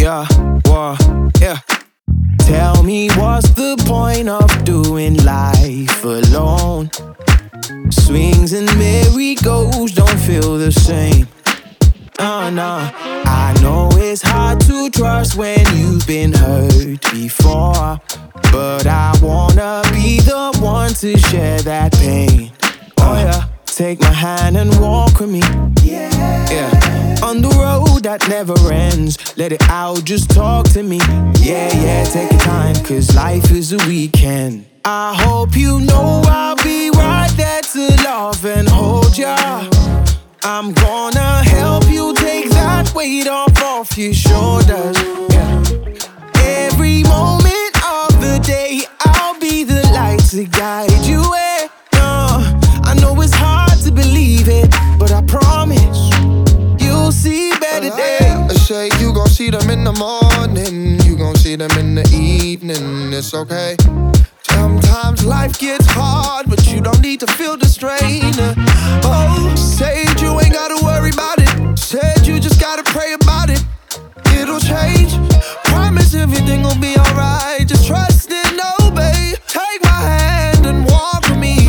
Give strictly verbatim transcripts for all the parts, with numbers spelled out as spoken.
yeah, whoa, yeah. Tell me what's the point of doing life alone? Swings and merry-goes don't feel the same. Oh no, I know it's hard to trust when you've been hurt before, but I wanna be the one to share that pain. Oh yeah, take my hand and walk with me. Yeah, yeah. On the road that never ends, let it out, just talk to me. Yeah, yeah, take your time, cause life is a weekend. I hope you know I'll be right there to love and hold ya. I'm gonna help you take that weight off off your shoulders. Yeah. Every moment of the day, I'll be the light to guide you. Eh? No, I know it's hard to believe it, but I promise you'll see better days. They say you gon' see them in the morning, you gon' see them in the evening. It's okay. Sometimes life gets hard, but you don't need to feel the strain. Oh, said you ain't gotta worry about it. Said you just gotta pray about it. It'll change. Promise everything will be alright. Just trust and obey. Take my hand and walk with me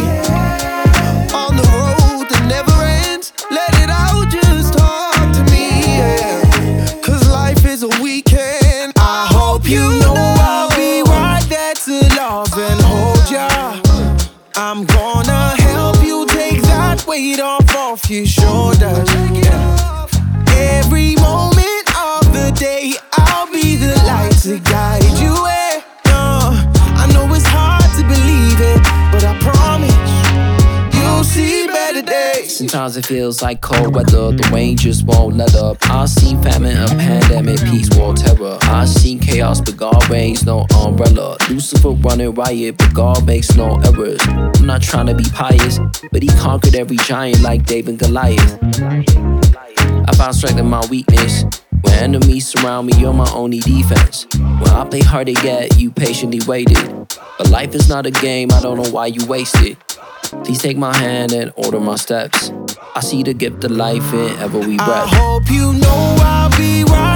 on the road that never ends. Let it out, just talk to me, yeah. Cause life is a weekend. I hope you know I'll be right there to love and hold ya. I'm gonna help you take that weight off off your shoulders. Yeah. Every moment of the day, I'll be the light to guide you. Eh? No, I know it's hard to believe it, but I promise you'll see better days. Sometimes it feels like cold weather, the rain just won't let up. I've seen famine, a pandemic, peace, war, terror. I've seen chaos, but God reigns, no umbrella. Lucifer running riot, but God makes no errors. I'm not trying to be pious, but he conquered every giant like David and Goliath. I found strength in my weakness. When enemies surround me, you're my only defense. When I play hard to get, you patiently waited. But life is not a game, I don't know why you waste it. Please take my hand and order my steps. I see the gift of life in every breath. I hope you know I'll be right